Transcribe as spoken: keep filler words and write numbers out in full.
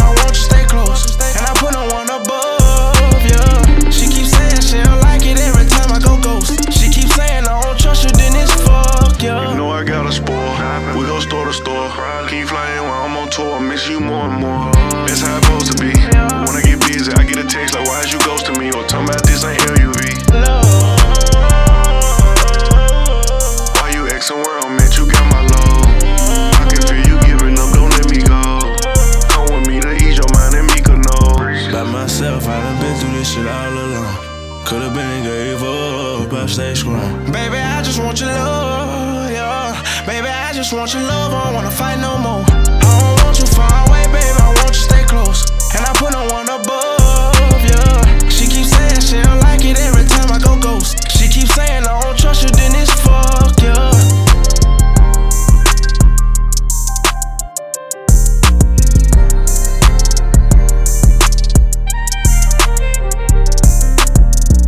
I want you stay close. And I put no one above, yeah. She keeps saying she don't like it every time I go ghost. She keeps saying I don't trust you, then it's fuck, yeah. You know I got a spoil. We go store to store. Keep flying while I'm on tour. Miss you more and more. That's how it's supposed to be. When I get busy, I get a text like, why is you ghosting me? Or talking about this ain't L U V. Why you asking where I'm at? You got my love. I can feel you giving up, don't let me go. Come with me to ease your mind and me could know. By myself, I done been through this shit all alone. Could've been gave up, I stay strong. Baby, I just want your love, yeah. Baby, I just want your love, I don't wanna fight no more. I don't want you far away, baby.